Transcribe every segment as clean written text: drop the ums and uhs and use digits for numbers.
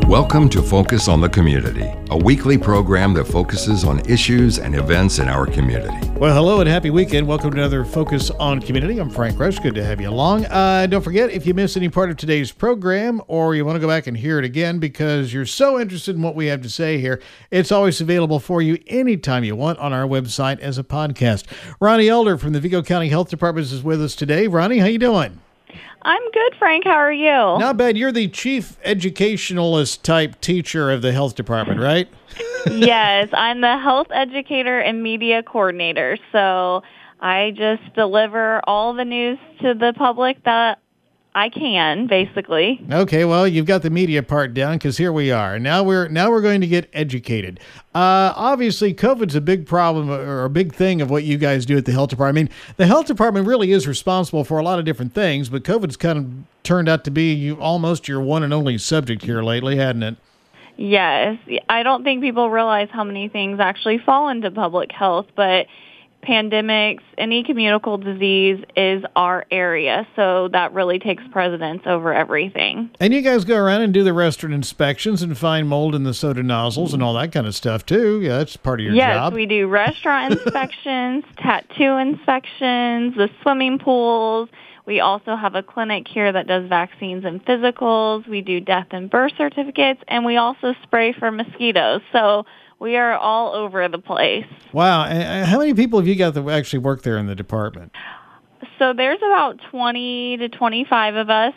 Welcome to Focus on the Community, a weekly program that focuses on issues and events in our community. Well, hello and happy weekend. Welcome to another Focus on Community. I'm Frank Rush. Good to have you along. Don't forget, if you missed any part of today's program or you want to go back and hear it again because you're so interested in what we have to say here, it's always available for you anytime you want on our website as a podcast. Ronnie Elder from the Vigo County Health Department is with us today. Ronnie, how you doing? I'm good, Frank. How are you? Not bad. You're the chief educationalist type teacher of the health department, right? Yes, I'm the health educator and media coordinator. So I just deliver all the news to the public that I can, basically. Okay, well, you've got the media part down because here we are. Now we're going to get educated. Obviously, COVID's a big problem or a big thing of what you guys do at the health department. I mean, the health department really is responsible for a lot of different things, but COVID's kind of turned out to be almost your one and only subject here lately, hadn't it? Yes. I don't think people realize how many things actually fall into public health, but pandemics, any communicable disease is our area, so that really takes precedence over everything. And you guys go around and do the restaurant inspections and find mold in the soda nozzles and all that kind of stuff, too. Yeah, that's part of your job. Yes, we do restaurant inspections, tattoo inspections, the swimming pools. We also have a clinic here that does vaccines and physicals. We do death and birth certificates, and we also spray for mosquitoes. So we are all over the place. Wow. And how many people have you got that actually work there in the department? So there's about 20 to 25 of us.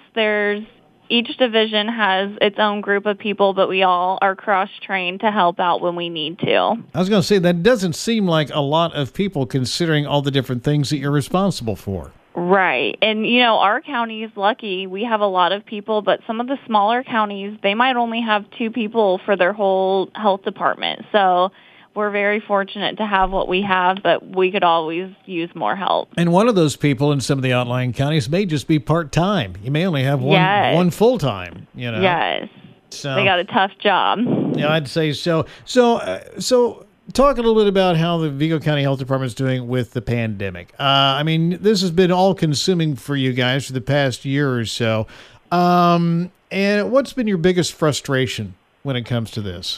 Each division has its own group of people, but we all are cross-trained to help out when we need to. I was going to say, that doesn't seem like a lot of people considering all the different things that you're responsible for. Right. And, our county is lucky. We have a lot of people, but some of the smaller counties, they might only have 2 people for their whole health department. So we're very fortunate to have what we have, but we could always use more help. And one of those people in some of the outlying counties may just be part-time. You may only have one full-time, Yes. So they got a tough job. Yeah, I'd say so. So talk a little bit about how the Vigo County Health Department is doing with the pandemic. I mean, this has been all-consuming for you guys for the past year or so. And what's been your biggest frustration when it comes to this?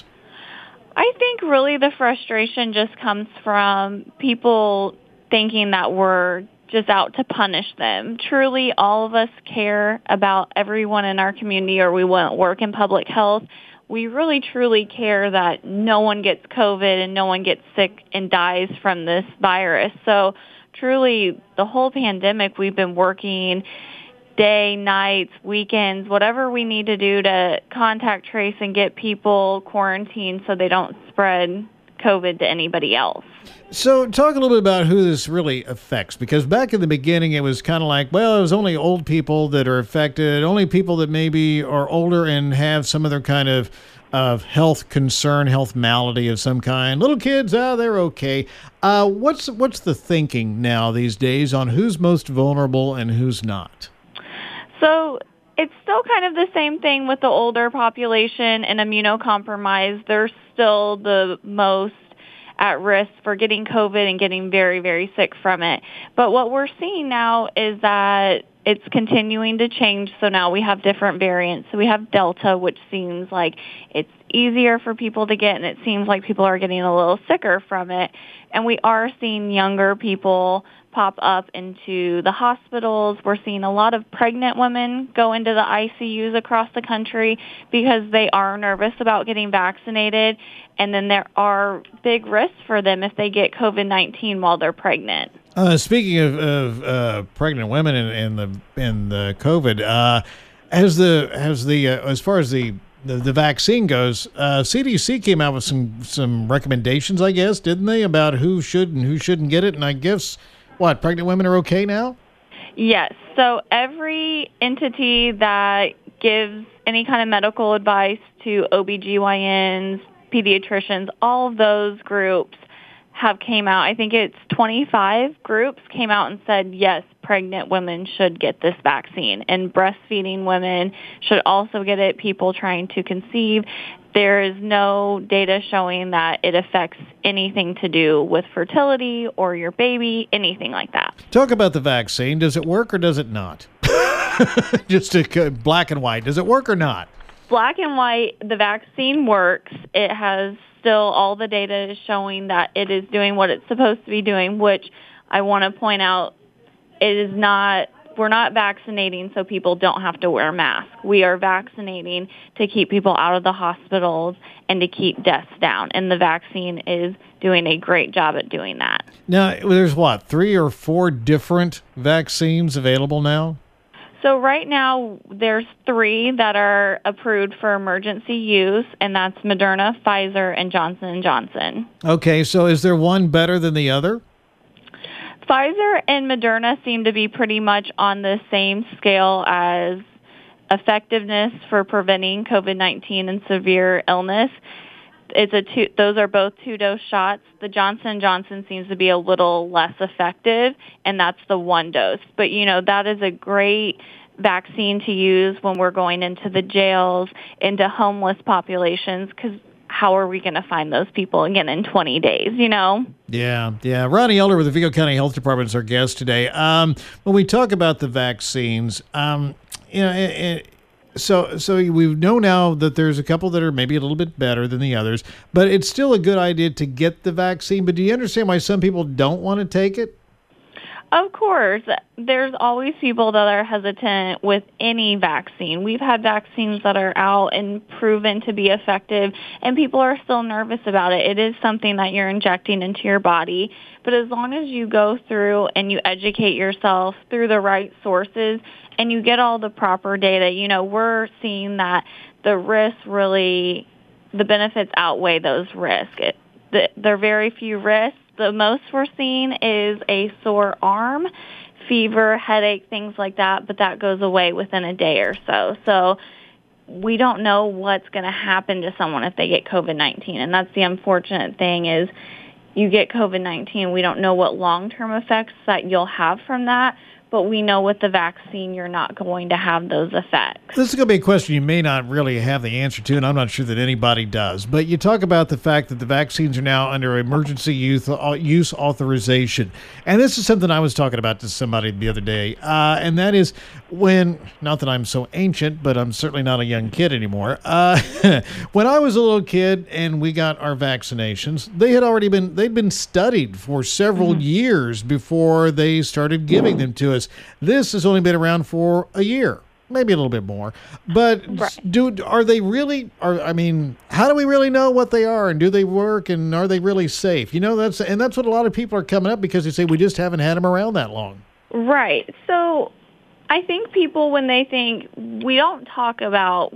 I think really the frustration just comes from people thinking that we're just out to punish them. Truly, all of us care about everyone in our community, or we wouldn't work in public health. We really, truly care that no one gets COVID and no one gets sick and dies from this virus. So truly, the whole pandemic, we've been working day, nights, weekends, whatever we need to do to contact trace and get people quarantined so they don't spread COVID to anybody else. So talk a little bit about who this really affects, because back in the beginning it was kind of like, well, it was only old people that are affected, only people that maybe are older and have some other kind of health concern, health malady of some kind. Little kids, they're okay. What's the thinking now these days on who's most vulnerable and who's not? So it's still kind of the same thing with the older population and immunocompromised. They're still the most at risk for getting COVID and getting very, very sick from it. But what we're seeing now is that it's continuing to change. So now we have different variants. So we have Delta, which seems like it's easier for people to get, and it seems like people are getting a little sicker from it. And we are seeing younger people pop up into the hospitals. We're seeing a lot of pregnant women go into the ICUs across the country because they are nervous about getting vaccinated. And then there are big risks for them if they get COVID-19 while they're pregnant. Speaking of pregnant women and the COVID, as far as the vaccine goes, CDC came out with some recommendations, I guess, didn't they, about who should and who shouldn't get it? And I guess, pregnant women are okay now? Yes. So every entity that gives any kind of medical advice to OBGYNs, pediatricians, all of those groups have came out. I think it's 25 groups came out and said, yes, pregnant women should get this vaccine. And breastfeeding women should also get it, people trying to conceive. There is no data showing that it affects anything to do with fertility or your baby, anything like that. Talk about the vaccine. Does it work or does it not? Just to black and white. Does it work or not? black and white, the vaccine works. It has still all the data is showing that it is doing what it's supposed to be doing, which I want to point out, it is not, we're not vaccinating so people don't have to wear masks. We are vaccinating to keep people out of the hospitals and to keep deaths down. And the vaccine is doing a great job at doing that. Now, there's 3 or 4 different vaccines available now? So right now, there's 3 that are approved for emergency use, and that's Moderna, Pfizer, and Johnson & Johnson. Okay, so is there one better than the other? Pfizer and Moderna seem to be pretty much on the same scale as effectiveness for preventing COVID-19 and severe illness. Those are both 2-dose shots. The Johnson & Johnson seems to be a little less effective, and that's the 1 dose. But, that is a great vaccine to use when we're going into the jails, into homeless populations, because how are we going to find those people again in 20 days, Yeah. Ronnie Elder with the Vigo County Health Department is our guest today. When we talk about the vaccines, So we know now that there's a couple that are maybe a little bit better than the others, but it's still a good idea to get the vaccine. But do you understand why some people don't want to take it? Of course. There's always people that are hesitant with any vaccine. We've had vaccines that are out and proven to be effective, and people are still nervous about it. It is something that you're injecting into your body. But as long as you go through and you educate yourself through the right sources and you get all the proper data, we're seeing that the benefits outweigh those risks. There are very few risks. The most we're seeing is a sore arm, fever, headache, things like that, but that goes away within a day or so. So we don't know what's going to happen to someone if they get COVID-19, and that's the unfortunate thing is you get COVID-19, we don't know what long-term effects that you'll have from that, but we know with the vaccine you're not going to have those effects. This is going to be a question you may not really have the answer to, and I'm not sure that anybody does. But you talk about the fact that the vaccines are now under emergency use authorization. And this is something I was talking about to somebody the other day, and that is not that I'm so ancient, but I'm certainly not a young kid anymore. When I was a little kid and we got our vaccinations, they'd been studied for several years before they started giving them to us. This has only been around for a year, maybe a little bit more. But are they really? How do we really know what they are, and do they work, and are they really safe? That's what a lot of people are coming up because they say we just haven't had them around that long. Right. So I think people, when they think we didn't talk about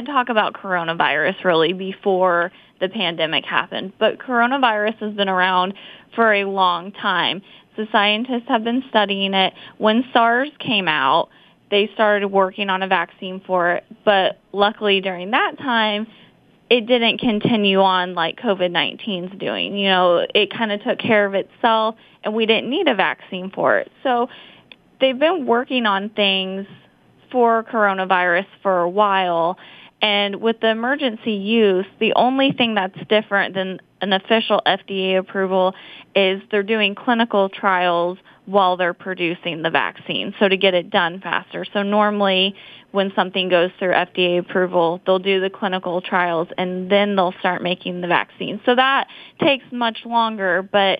coronavirus really before the pandemic happened, but coronavirus has been around for a long time. The scientists have been studying it. When SARS came out, they started working on a vaccine for it, but luckily during that time, it didn't continue on like COVID-19's doing. It kind of took care of itself, and we didn't need a vaccine for it. So they've been working on things for coronavirus for a while, and with the emergency use, the only thing that's different than an official FDA approval is they're doing clinical trials while they're producing the vaccine, so to get it done faster. So normally when something goes through FDA approval, they'll do the clinical trials and then they'll start making the vaccine. So that takes much longer, but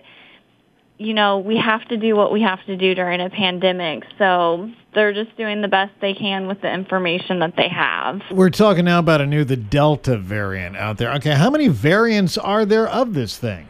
we have to do what we have to do during a pandemic. So they're just doing the best they can with the information that they have. We're talking now about the Delta variant out there. Okay, how many variants are there of this thing?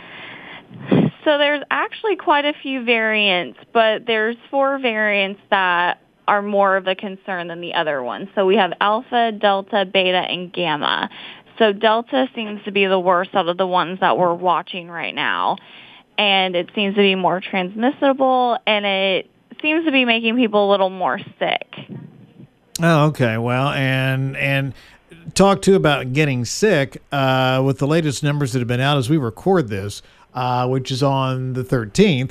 So there's actually quite a few variants, but there's 4 variants that are more of a concern than the other ones. So we have Alpha, Delta, Beta, and Gamma. So Delta seems to be the worst out of the ones that we're watching right now. And it seems to be more transmissible, and it seems to be making people a little more sick. Oh, okay. Well, and talk to about getting sick with the latest numbers that have been out as we record this, which is on the 13th.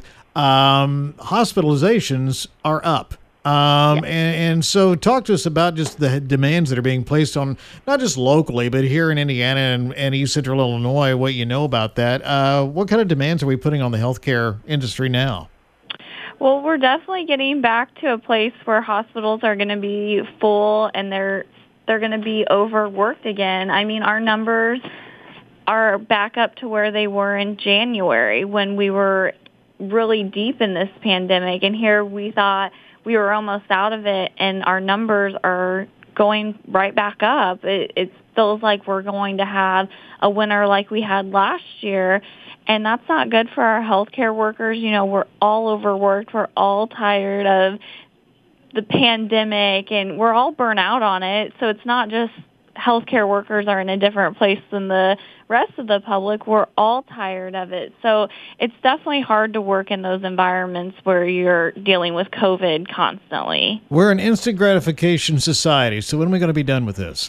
Hospitalizations are up. And so talk to us about just the demands that are being placed on, not just locally, but here in Indiana and East Central Illinois, what you know about that. What kind of demands are we putting on the healthcare industry now? Well, we're definitely getting back to a place where hospitals are going to be full and they're they're going to be overworked again. I mean, our numbers are back up to where they were in January when we were really deep in this pandemic. And here we thought we were almost out of it, and our numbers are going right back up. It feels like we're going to have a winter like we had last year, and that's not good for our healthcare workers. You know, we're all overworked. We're all tired of the pandemic, and we're all burnt out on it. So it's not just healthcare workers are in a different place than the rest of the public. We're all tired of it. So it's definitely hard to work in those environments where you're dealing with COVID constantly. We're an instant gratification society, so when are we going to be done with this?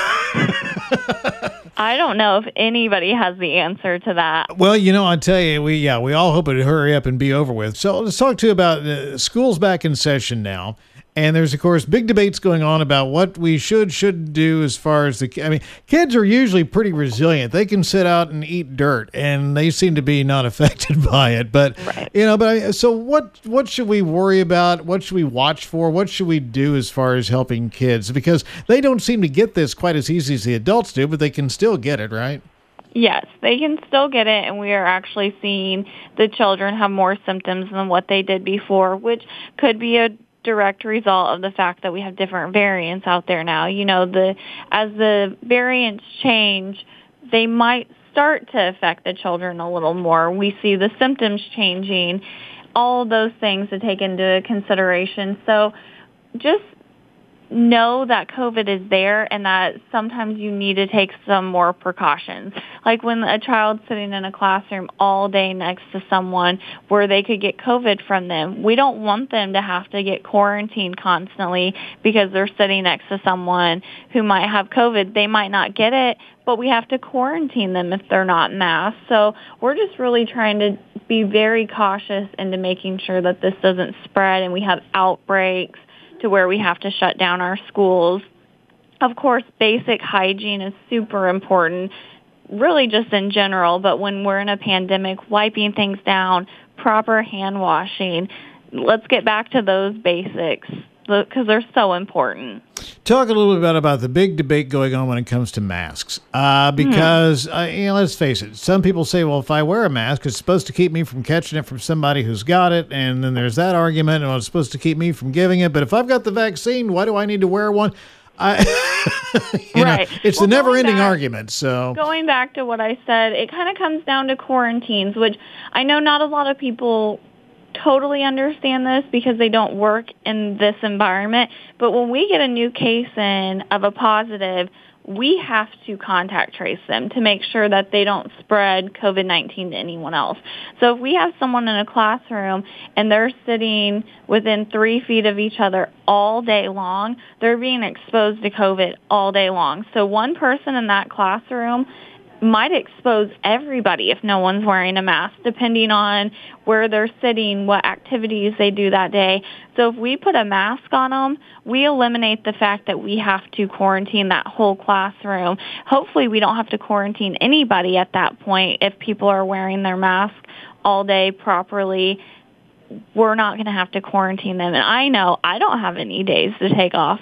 I don't know if anybody has the answer to that. Well, you know, I tell you, we all hope it'd hurry up and be over with. So let's talk to you about school's back in session now. And there's, of course, big debates going on about what we shouldn't do as far as kids are usually pretty resilient. They can sit out and eat dirt, and they seem to be not affected by it. But, right. So what should we worry about? What should we watch for? What should we do as far as helping kids? Because they don't seem to get this quite as easy as the adults do, but they can still get it, right? Yes, they can still get it, and we are actually seeing the children have more symptoms than what they did before, which could be a direct result of the fact that we have different variants out there now. You know, as the variants change, they might start to affect the children a little more. We see the symptoms changing, all of those things to take into consideration. So just know that COVID is there and that sometimes you need to take some more precautions. Like when a child's sitting in a classroom all day next to someone where they could get COVID from them, we don't want them to have to get quarantined constantly because they're sitting next to someone who might have COVID. They might not get it, but we have to quarantine them if they're not masked. So we're just really trying to be very cautious into making sure that this doesn't spread and we have outbreaks to where we have to shut down our schools. Of course, basic hygiene is super important, really just in general, but when we're in a pandemic, wiping things down, proper hand washing. Let's get back to those basics because they're so important. Talk a little bit about the big debate going on when it comes to masks. Because, let's face it, some people say, well, if I wear a mask, it's supposed to keep me from catching it from somebody who's got it. And then there's that argument, and it's supposed to keep me from giving it. But if I've got the vaccine, why do I need to wear one? Right. It's the never-ending argument. So going back to what I said, it kind of comes down to quarantines, which I know not a lot of people totally understand this because they don't work in this environment. But when we get a new case in of a positive, we have to contact trace them to make sure that they don't spread COVID-19 to anyone else. So if we have someone in a classroom and they're sitting within 3 feet of each other all day long, they're being exposed to COVID all day long. So one person in that classroom might expose everybody if no one's wearing a mask, depending on where they're sitting, what activities they do that day. So if we put a mask on them, we eliminate the fact that we have to quarantine that whole classroom. Hopefully we don't have to quarantine anybody at that point if people are wearing their mask all day properly. We're not going to have to quarantine them. And I know I don't have any days to take off,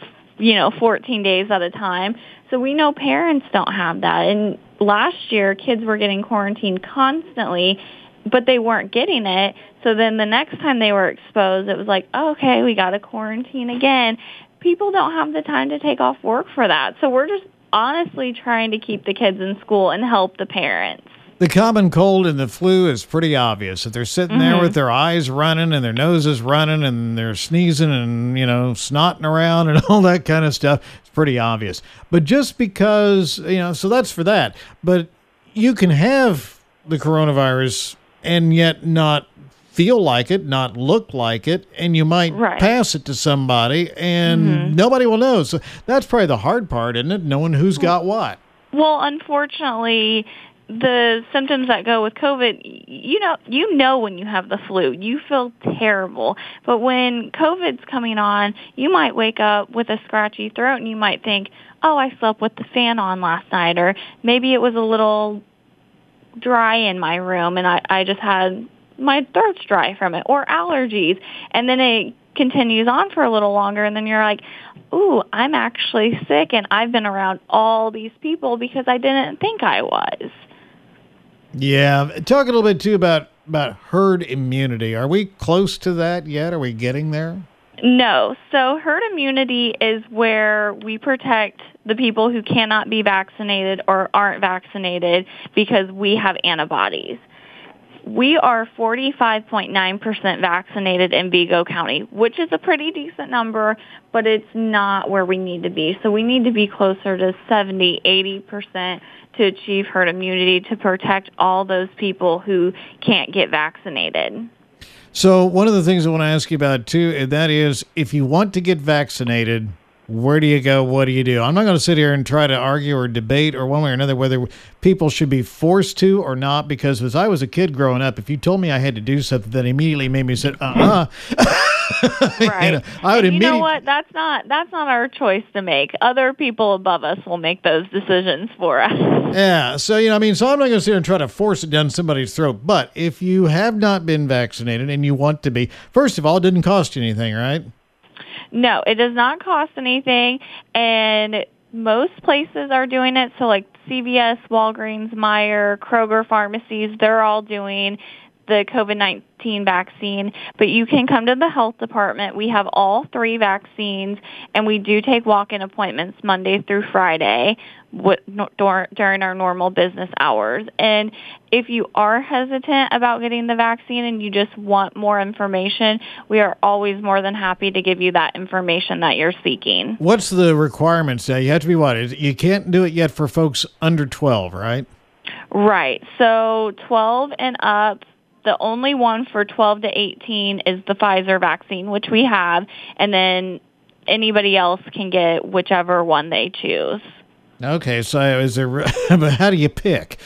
14 days at a time. So we know parents don't have that. And last year, kids were getting quarantined constantly, but they weren't getting it. So then the next time they were exposed, it was like, oh, okay, we got to quarantine again. People don't have the time to take off work for that. So we're just honestly trying to keep the kids in school and help the parents. The common cold and the flu is pretty obvious. If they're sitting there with their eyes running and their noses running and they're sneezing and, snotting around and all that kind of stuff, it's pretty obvious. But just because, so that's for that. But you can have the coronavirus and yet not feel like it, not look like it, and you might pass it to somebody and nobody will know. So that's probably the hard part, isn't it? Knowing who's got what. Well, unfortunately, the symptoms that go with COVID, you know when you have the flu. You feel terrible. But when COVID's coming on, you might wake up with a scratchy throat and you might think, oh, I slept with the fan on last night, or maybe it was a little dry in my room and I just had my throat's dry from it, or allergies. And then it continues on for a little longer, and then you're like, ooh, I'm actually sick, and I've been around all these people because I didn't think I was. Yeah. Talk a little bit, too, about herd immunity. Are we close to that yet? Are we getting there? No. So herd immunity is where we protect the people who cannot be vaccinated or aren't vaccinated because we have antibodies. We are 45.9% vaccinated in Vigo County, which is a pretty decent number, but it's not where we need to be. So we need to be closer to 70, 80% to achieve herd immunity to protect all those people who can't get vaccinated. So one of the things I want to ask you about, too, and that is if you want to get vaccinated, where do you go? What do you do? I'm not going to sit here and try to argue or debate or one way or another whether people should be forced to or not, because as I was a kid growing up, if you told me I had to do something, that immediately made me say, Right. I would you know what? That's not our choice to make. Other people above us will make those decisions for us. Yeah. So, so I'm not going to sit here and try to force it down somebody's throat. But if you have not been vaccinated and you want to be, first of all, it didn't cost you anything, right? No, it does not cost anything, and most places are doing it. So like CVS, Walgreens, Meijer, Kroger pharmacies, they're all doing the COVID-19 vaccine, but you can come to the health department. We have all 3 vaccines, and we do take walk-in appointments Monday through Friday during our normal business hours. And if you are hesitant about getting the vaccine and you just want more information, we are always more than happy to give you that information that you're seeking. What's the requirements now? You have to be what? You can't do it yet for folks under 12, right? Right. So 12 and up. The only one for 12 to 18 is the Pfizer vaccine, which we have, and then anybody else can get whichever one they choose. Okay, so but how do you pick?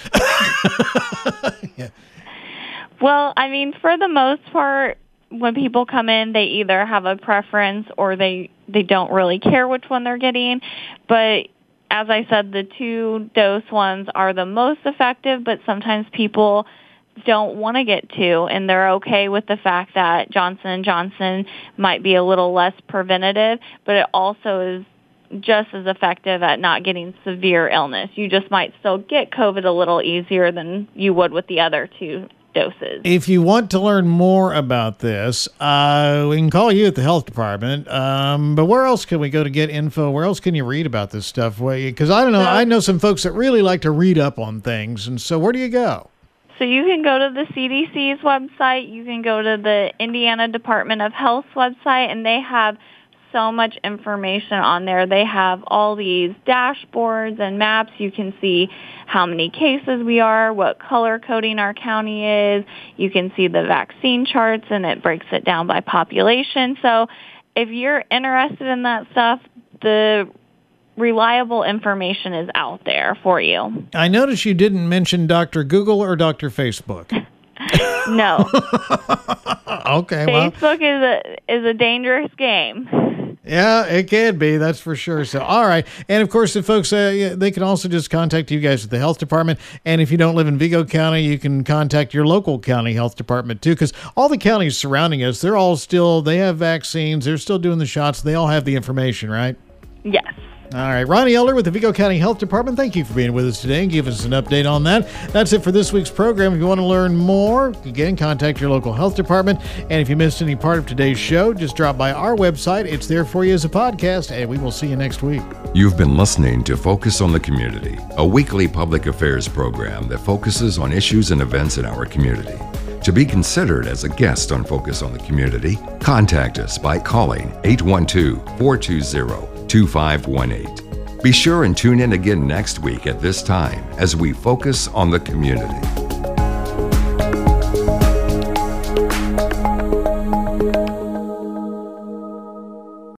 Yeah. Well, for the most part, when people come in, they either have a preference or they don't really care which one they're getting. But as I said, the 2-dose ones are the most effective, but sometimes people don't want to get 2, and they're okay with the fact that Johnson & Johnson might be a little less preventative, but it also is just as effective at not getting severe illness. You just might still get COVID a little easier than you would with the other 2 doses. If you want to learn more about this, we can call you at the health department. But where else can we go to get info? Where else can you read about this stuff? Because I don't know. I know some folks that really like to read up on things, and so where do you go? So you can go to the CDC's website. You can go to the Indiana Department of Health's website, and they have so much information on there. They have all these dashboards and maps. You can see how many cases we are, what color coding our county is. You can see the vaccine charts, and it breaks it down by population. So if you're interested in that stuff, the reliable information is out there for you. I noticed you didn't mention Dr. Google or Dr. Facebook. No. Okay. Facebook is a dangerous game. Yeah, it can be. That's for sure. So, all right. And of course, the folks, they can also just contact you guys at the health department. And if you don't live in Vigo County, you can contact your local county health department too, because all the counties surrounding us, they have vaccines. They're still doing the shots. They all have the information, right? Yes. All right. Ronnie Elder with the Vigo County Health Department. Thank you for being with us today and giving us an update on that. That's it for this week's program. If you want to learn more, again, contact your local health department. And if you missed any part of today's show, just drop by our website. It's there for you as a podcast, and we will see you next week. You've been listening to Focus on the Community, a weekly public affairs program that focuses on issues and events in our community. To be considered as a guest on Focus on the Community, contact us by calling 812-420-2518. Be sure and tune in again next week at this time as we focus on the community.